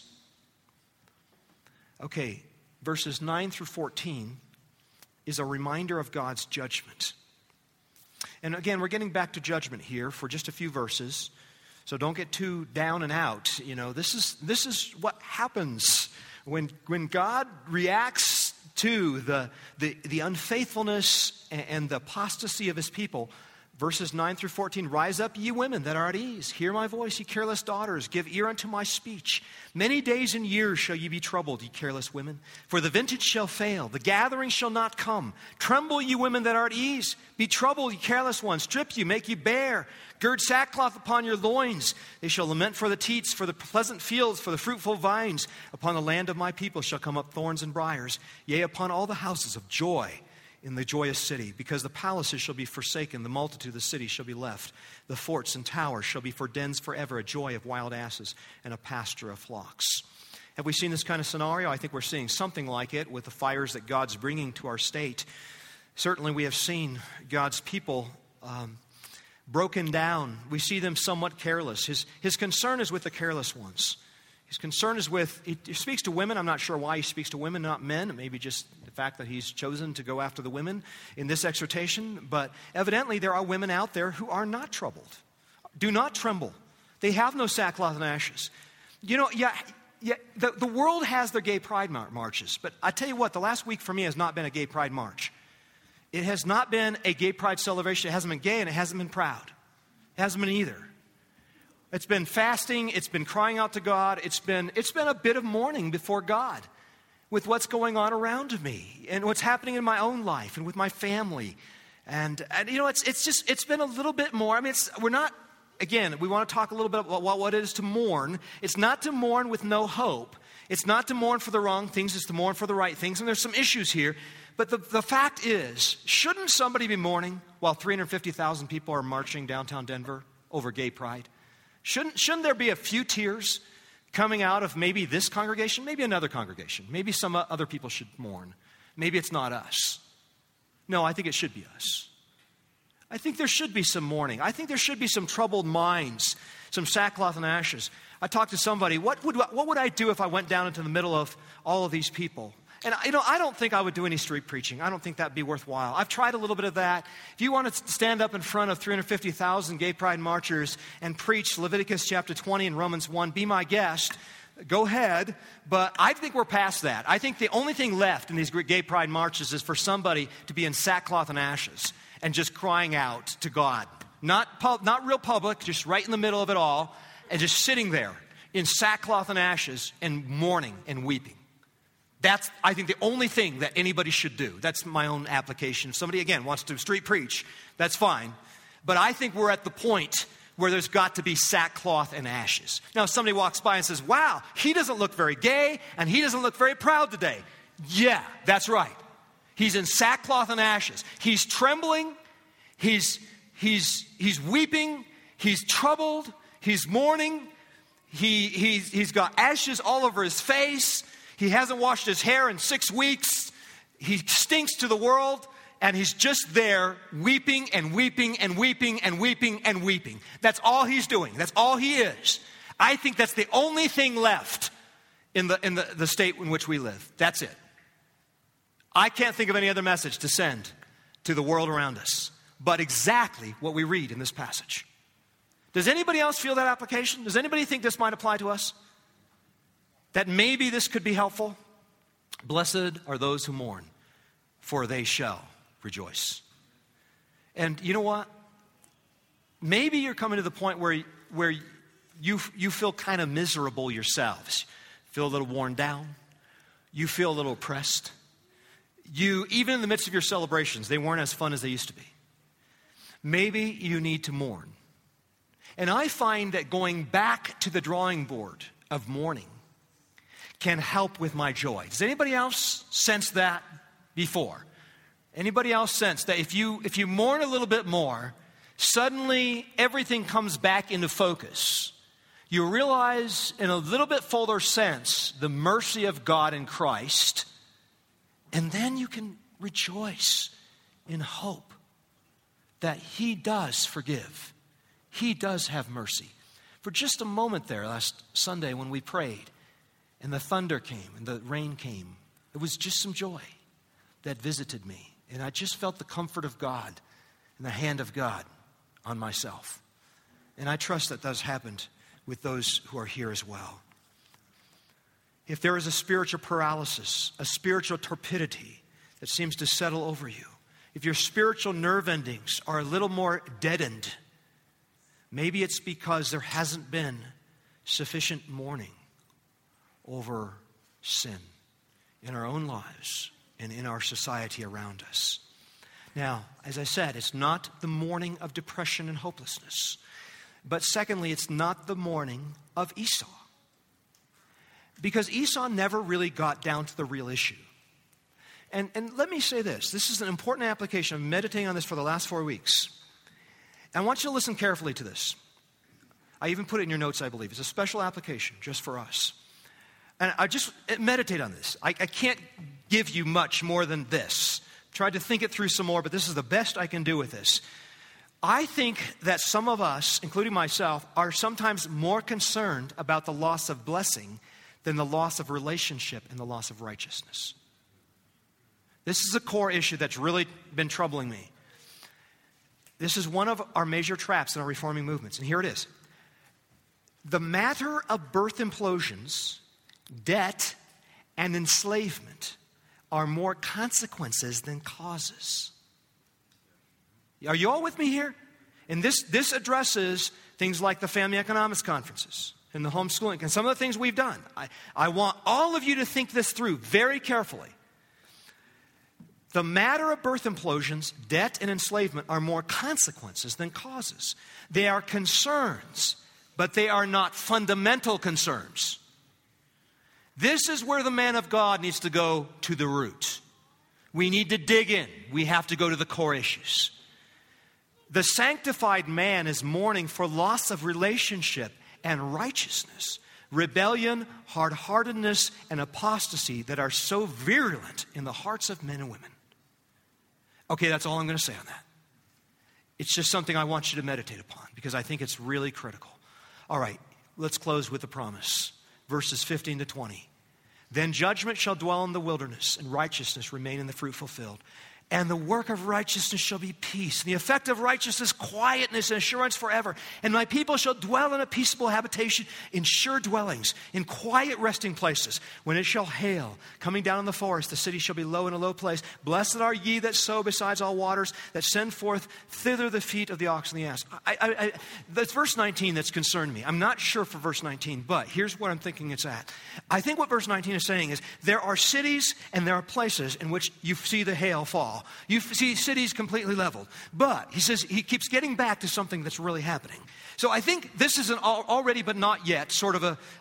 Okay, verses 9 through 14 is a reminder of God's judgment. And again, we're getting back to judgment here for just a few verses, so don't get too down and out. You know, this is what happens When God reacts to the unfaithfulness and the apostasy of his people, verses 9 through 14, rise up, ye women that are at ease. Hear my voice, ye careless daughters. Give ear unto my speech. Many days and years shall ye be troubled, ye careless women. For the vintage shall fail, the gathering shall not come. Tremble, ye women that are at ease. Be troubled, ye careless ones. Strip you, make you bare. Gird sackcloth upon your loins. They shall lament for the teats, for the pleasant fields, for the fruitful vines. Upon the land of my people shall come up thorns and briars. Yea, upon all the houses of joy in the joyous city, because the palaces shall be forsaken, the multitude of the cities shall be left. The forts and towers shall be for dens forever, a joy of wild asses and a pasture of flocks. Have we seen this kind of scenario? I think we're seeing something like it with the fires that God's bringing to our state. Certainly we have seen God's people broken down. We see them somewhat careless. His concern is with the careless ones. His concern is with, he speaks to women. I'm not sure why he speaks to women, not men. Maybe just the fact that he's chosen to go after the women in this exhortation. But evidently there are women out there who are not troubled. Do not tremble. They have no sackcloth and ashes. You know, the world has their gay pride marches. But I tell you what, the last week for me has not been a gay pride march. It has not been a gay pride celebration. It hasn't been gay and it hasn't been proud. It hasn't been either. It's been fasting. It's been crying out to God. It's been a bit of mourning before God with what's going on around me and what's happening in my own life and with my family. And you know, it's been a little bit more. I mean, we want to talk a little bit about what it is to mourn. It's not to mourn with no hope. It's not to mourn for the wrong things. It's to mourn for the right things. And there's some issues here. But the fact is, shouldn't somebody be mourning while 350,000 people are marching downtown Denver over gay pride? Shouldn't there be a few tears coming out of maybe this congregation, maybe another congregation? Maybe some other people should mourn. Maybe it's not us. No, I think it should be us. I think there should be some mourning. I think there should be some troubled minds, some sackcloth and ashes. I talked to somebody, what would I do if I went down into the middle of all of these people? And I don't think I would do any street preaching. I don't think that'd be worthwhile. I've tried a little bit of that. If you want to stand up in front of 350,000 gay pride marchers and preach Leviticus chapter 20 and Romans 1, be my guest. Go ahead. But I think we're past that. I think the only thing left in these gay pride marches is for somebody to be in sackcloth and ashes and just crying out to God. Not real public, just right in the middle of it all, and just sitting there in sackcloth and ashes and mourning and weeping. That's, I think, the only thing that anybody should do. That's my own application. If somebody, again, wants to street preach, that's fine. But I think we're at the point where there's got to be sackcloth and ashes. Now, if somebody walks by and says, wow, he doesn't look very gay, and he doesn't look very proud today. Yeah, that's right. He's in sackcloth and ashes. He's trembling. He's weeping. He's troubled. He's mourning. He's got ashes all over his face. He hasn't washed his hair in 6 weeks. He stinks to the world, and he's just there weeping and weeping and weeping and weeping and weeping. That's all he's doing. That's all he is. I think that's the only thing left in the state in which we live. That's it. I can't think of any other message to send to the world around us but exactly what we read in this passage. Does anybody else feel that application? Does anybody think this might apply to us? That maybe this could be helpful? Blessed are those who mourn, for they shall rejoice. And you know what? Maybe you're coming to the point where you feel kind of miserable yourselves. Feel a little worn down. You feel a little oppressed. Even in the midst of your celebrations, they weren't as fun as they used to be. Maybe you need to mourn. And I find that going back to the drawing board of mourning can help with my joy. Does anybody else sense that before? Anybody else sense that if you mourn a little bit more, suddenly everything comes back into focus? You realize in a little bit fuller sense the mercy of God in Christ, and then you can rejoice in hope that He does forgive. He does have mercy. For just a moment there last Sunday when we prayed, and the thunder came and the rain came, it was just some joy that visited me. And I just felt the comfort of God and the hand of God on myself. And I trust that that's happened with those who are here as well. if there is a spiritual paralysis, a spiritual torpidity that seems to settle over you, if your spiritual nerve endings are a little more deadened, maybe it's because there hasn't been sufficient mourning over sin in our own lives and in our society around us. Now, as I said, it's not the mourning of depression and hopelessness. But secondly, it's not the mourning of Esau. Because Esau never really got down to the real issue. And let me say this. This is an important application. I've been meditating on this for the last 4 weeks. And I want you to listen carefully to this. I even put it in your notes, I believe. It's a special application just for us. And I just meditate on this. I can't give you much more than this. Tried to think it through some more, but this is the best I can do with this. I think that some of us, including myself, are sometimes more concerned about the loss of blessing than the loss of relationship and the loss of righteousness. This is a core issue that's really been troubling me. This is one of our major traps in our reforming movements, and here it is. The matter of birth implosions, debt, and enslavement are more consequences than causes. Are you all with me here? And this addresses things like the family economics conferences and the homeschooling and some of the things we've done. I want all of you to think this through very carefully. The matter of birth implosions, debt, and enslavement are more consequences than causes. They are concerns, but they are not fundamental concerns. This is where the man of God needs to go to the root. We need to dig in. We have to go to the core issues. The sanctified man is mourning for loss of relationship and righteousness, rebellion, hard-heartedness, and apostasy that are so virulent in the hearts of men and women. Okay, that's all I'm going to say on that. It's just something I want you to meditate upon because I think it's really critical. All right, let's close with the promise. Verses 15 to 20. Then judgment shall dwell in the wilderness, and righteousness remain in the fruitful field. And the work of righteousness shall be peace. And the effect of righteousness, quietness and assurance forever. And my people shall dwell in a peaceable habitation, in sure dwellings, in quiet resting places. When it shall hail, coming down in the forest, the city shall be low in a low place. Blessed are ye that sow besides all waters, that send forth thither the feet of the ox and the ass. That's verse 19 that's concerned me. I'm not sure for verse 19, but here's what I'm thinking it's at. I think what verse 19 is saying is there are cities and there are places in which you see the hail fall. You see cities completely leveled. But, he says, he keeps getting back to something that's really happening. So I think this is an already but not yet sort of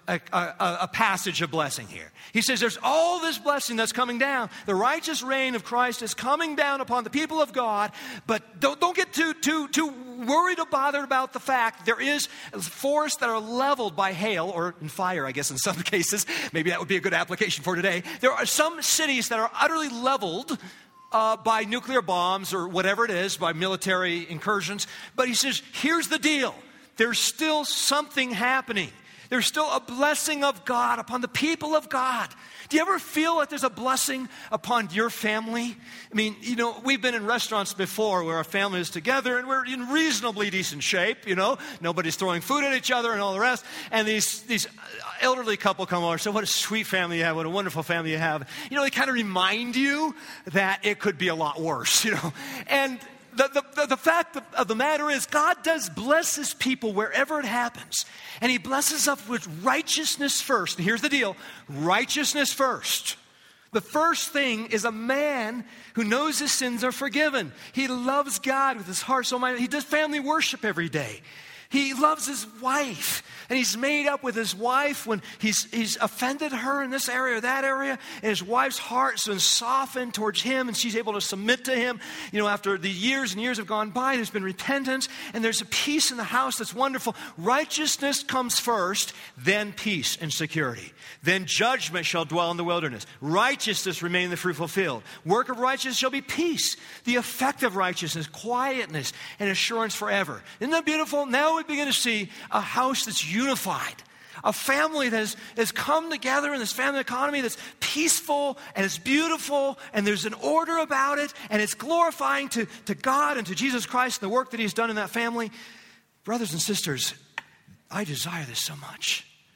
a passage of blessing here. He says there's all this blessing that's coming down. The righteous reign of Christ is coming down upon the people of God. But don't get too worried or bothered about the fact there is forests that are leveled by hail or in fire, I guess in some cases. Maybe that would be a good application for today. There are some cities that are utterly leveled by nuclear bombs or whatever it is, by military incursions. But he says, here's the deal. There's still something happening. There's still a blessing of God upon the people of God. Do you ever feel like there's a blessing upon your family? I mean, you know, we've been in restaurants before where our family is together and we're in reasonably decent shape, you know. Nobody's throwing food at each other and all the rest. And these elderly couple come over and say, what a sweet family you have, what a wonderful family you have. You know, they kind of remind you that it could be a lot worse, you know. And the fact of the matter is God does bless his people wherever it happens. And he blesses us with righteousness first. And here's the deal. Righteousness first. The first thing is a man who knows his sins are forgiven. He loves God with his heart, soul, mind. He does family worship every day. He loves his wife, and he's made up with his wife when he's offended her in this area or that area, and his wife's heart's been softened towards him, and she's able to submit to him. You know, after the years and years have gone by, there's been repentance, and there's a peace in the house that's wonderful. Righteousness comes first, then peace and security. Then judgment shall dwell in the wilderness. Righteousness remain in the fruitful field. Work of righteousness shall be peace. The effect of righteousness, quietness, and assurance forever. Isn't that beautiful? Now we begin to see a house that's unified. A family that has come together in this family economy that's peaceful and it's beautiful and there's an order about it and it's glorifying to God and to Jesus Christ and the work that he's done in that family. Brothers and sisters, I desire this so much.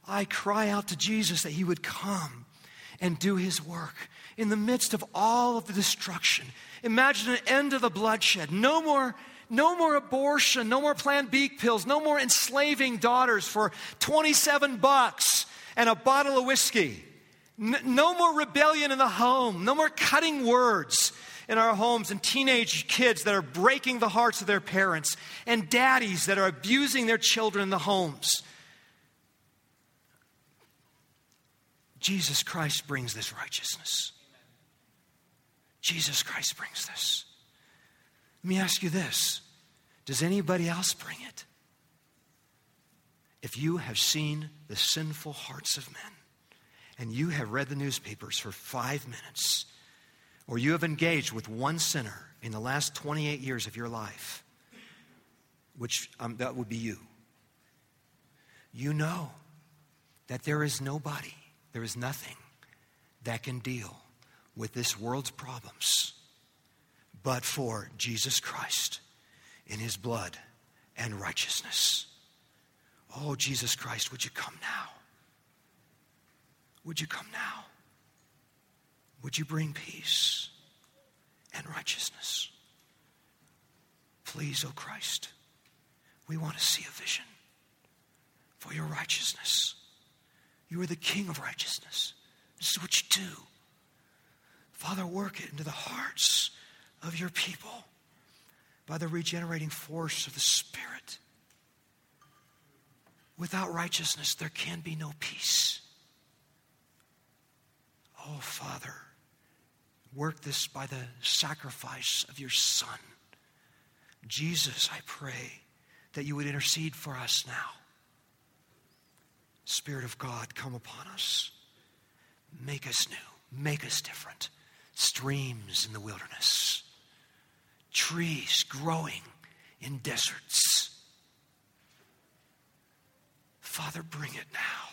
I cry out to Jesus that he would come and do his work in the midst of all of the destruction. Imagine an end to the bloodshed. No more abortion, no more Plan B pills, no more enslaving daughters for $27 and a bottle of whiskey. No more rebellion in the home, no more cutting words in our homes, and teenage kids that are breaking the hearts of their parents, and daddies that are abusing their children in the homes. Jesus Christ brings this righteousness. Jesus Christ brings this. Let me ask you this. Does anybody else bring it? If you have seen the sinful hearts of men, and you have read the newspapers for 5 minutes, or you have engaged with one sinner in the last 28 years of your life, which that would be you, you know that there is nobody, there is nothing that can deal with this world's problems but for Jesus Christ in his blood and righteousness. Oh, Jesus Christ, would you come now? Would you come now? Would you bring peace and righteousness? Please, oh Christ, we want to see a vision for your righteousness. You are the King of righteousness. This is what you do. Father, work it into the hearts of your people by the regenerating force of the Spirit. Without righteousness, there can be no peace. Oh, Father, work this by the sacrifice of your Son. Jesus, I pray that you would intercede for us now. Spirit of God, come upon us. Make us new. Make us different. Streams in the wilderness. Trees growing in deserts. Father, bring it now.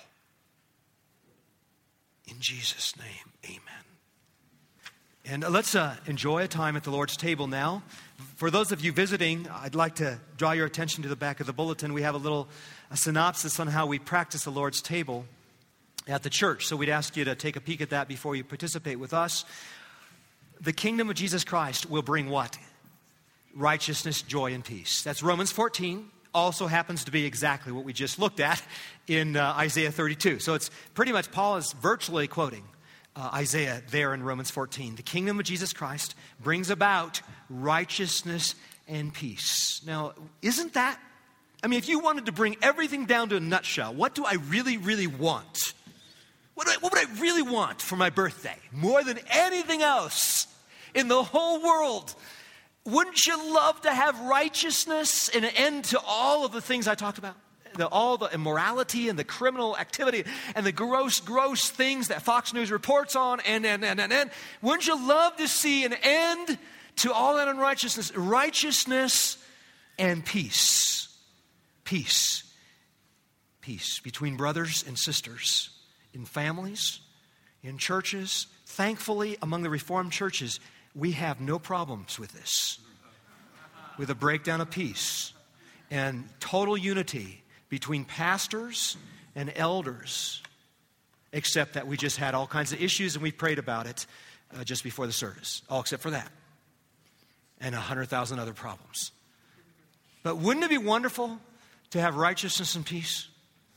In Jesus' name, amen. And let's enjoy a time at the Lord's table now. For those of you visiting, I'd like to draw your attention to the back of the bulletin. We have a synopsis on how we practice the Lord's table at the church. So we'd ask you to take a peek at that before you participate with us. The kingdom of Jesus Christ will bring what? Righteousness, joy, and peace. That's Romans 14. Also happens to be exactly what we just looked at in Isaiah 32. So it's pretty much, Paul is virtually quoting Isaiah there in Romans 14. The kingdom of Jesus Christ brings about righteousness and peace. Now, isn't that, if you wanted to bring everything down to a nutshell, what do I really, really want? What would I really want for my birthday? More than anything else in the whole world. Wouldn't you love to have righteousness and an end to all of the things I talked about? All the immorality and the criminal activity and the gross things that Fox News reports on and. Wouldn't you love to see an end to all that unrighteousness? Righteousness and peace. Peace. Peace between brothers and sisters, in families, in churches. Thankfully, among the Reformed churches, we have no problems with this. With a breakdown of peace and total unity between pastors and elders, except that we just had all kinds of issues and we prayed about it just before the service. All except for that. And 100,000 other problems. But wouldn't it be wonderful to have righteousness and peace?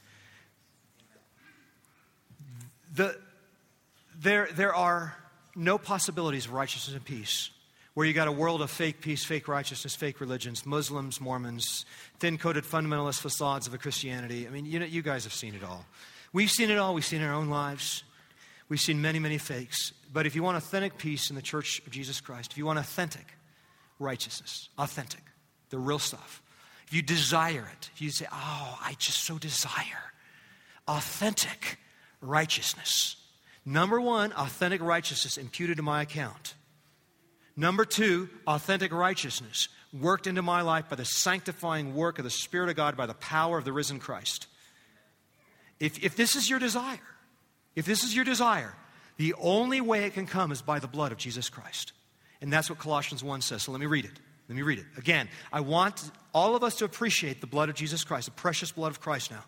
There are no possibilities of righteousness and peace where you got a world of fake peace, fake righteousness, fake religions, Muslims, Mormons, thin-coated fundamentalist facades of a Christianity. You guys have seen it all. We've seen it all. We've seen it in our own lives. We've seen many, many fakes. But if you want authentic peace in the church of Jesus Christ, if you want authentic righteousness, authentic, the real stuff, if you desire it, if you say, oh, I just so desire authentic righteousness. Number one, authentic righteousness imputed to my account. Number two, authentic righteousness worked into my life by the sanctifying work of the Spirit of God, by the power of the risen Christ. If this is your desire, the only way it can come is by the blood of Jesus Christ. And that's what Colossians 1 says. So let me read it. Again, I want all of us to appreciate the blood of Jesus Christ, the precious blood of Christ now.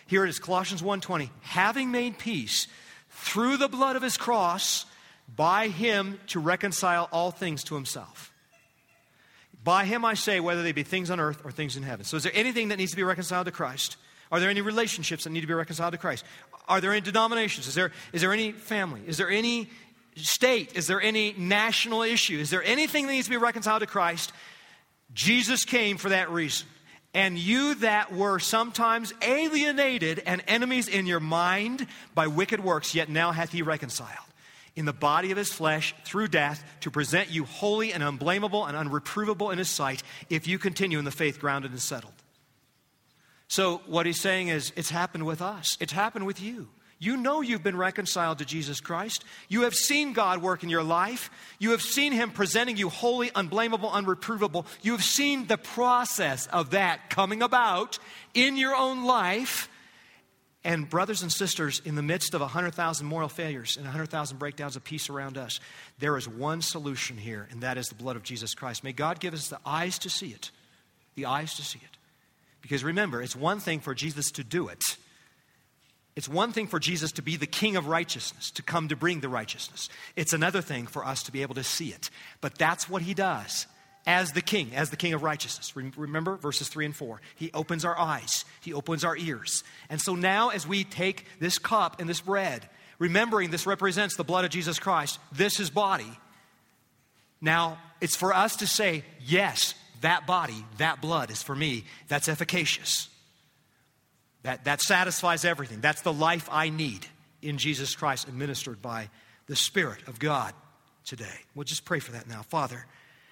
Here it is, Colossians 1:20. Having made peace through the blood of his cross, by him to reconcile all things to himself. By him I say, whether they be things on earth or things in heaven. So is there anything that needs to be reconciled to Christ? Are there any relationships that need to be reconciled to Christ? Are there any denominations? Is there any family? Is there any state? Is there any national issue? Is there anything that needs to be reconciled to Christ? Jesus came for that reason. And you that were sometimes alienated and enemies in your mind by wicked works, yet now hath he reconciled in the body of his flesh through death to present you holy and unblameable and unreprovable in his sight if you continue in the faith grounded and settled. So what he's saying is, it's happened with us. It's happened with you. You know you've been reconciled to Jesus Christ. You have seen God work in your life. You have seen him presenting you holy, unblameable, unreprovable. You have seen the process of that coming about in your own life. And brothers and sisters, in the midst of 100,000 moral failures and 100,000 breakdowns of peace around us, there is one solution here, and that is the blood of Jesus Christ. May God give us the eyes to see it. The eyes to see it. Because remember, it's one thing for Jesus to do it. It's one thing for Jesus to be the King of righteousness, to come to bring the righteousness. It's another thing for us to be able to see it. But that's what he does as the King of righteousness. Remember verses 3 and 4. He opens our eyes. He opens our ears. And so now as we take this cup and this bread, remembering this represents the blood of Jesus Christ, this is body. Now it's for us to say, yes, that body, that blood is for me. That's efficacious. That satisfies everything. That's the life I need in Jesus Christ, administered by the Spirit of God today. We'll just pray for that now. Father,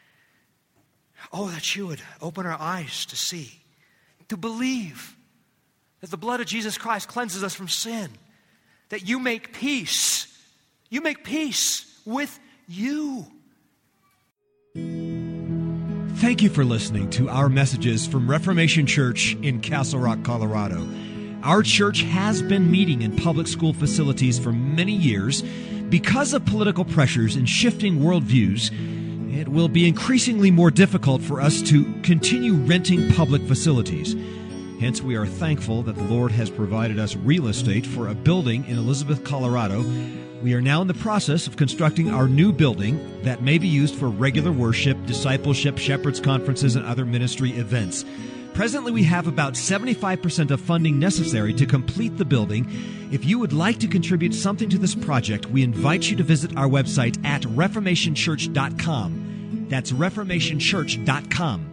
that you would open our eyes to see, to believe that the blood of Jesus Christ cleanses us from sin, that you make peace. You make peace with you. Thank you for listening to our messages from Reformation Church in Castle Rock, Colorado. Our church has been meeting in public school facilities for many years. Because of political pressures and shifting worldviews, it will be increasingly more difficult for us to continue renting public facilities. Hence, we are thankful that the Lord has provided us real estate for a building in Elizabeth, Colorado. We are now in the process of constructing our new building that may be used for regular worship, discipleship, shepherds conferences, and other ministry events. Presently, we have about 75% of funding necessary to complete the building. If you would like to contribute something to this project, we invite you to visit our website at reformationchurch.com. That's reformationchurch.com.